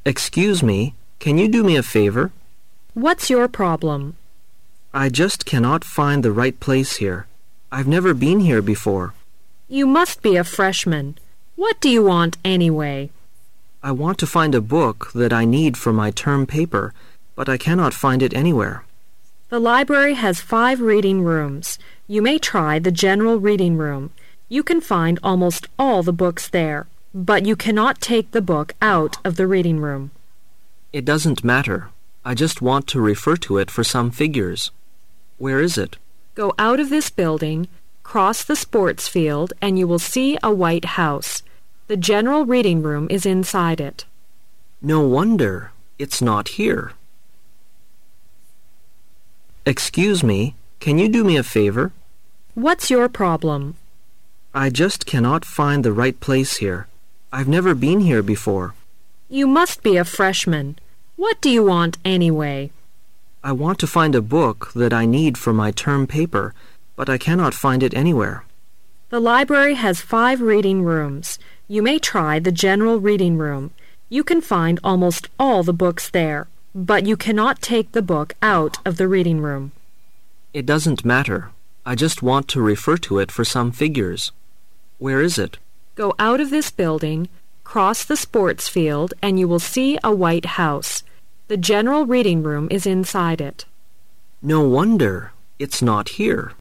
Excuse me, can you do me a favor? What's your problem? I just cannot find the right place here. I've never been here before. You must be a freshman. What do you want anyway? I want to find a book that I need for my term paper, but I cannot find it anywhere. The library has 5 reading rooms. You may try the general reading room. You can find almost all the books there, but you cannot take the book out of the reading room. It doesn't matter. I just want to refer to it for some figures. Where is it? Go out of this building, cross the sports field, and you will see a white house. The general reading room is inside it. No wonder. It's not here. Excuse me, can you do me a favor? What's your problem? I just cannot find the right place here. I've never been here before. You must be a freshman. What do you want anyway? I want to find a book that I need for my term paper, but I cannot find it anywhere. The library has 5 reading rooms. You may try the general reading room. You can find almost all the books there, but you cannot take the book out of the reading room. It doesn't matter. I just want to refer to it for some figures. Where is it? Go out of this building, cross the sports field, and you will see a white house. The general reading room is inside it. No wonder. It's not here.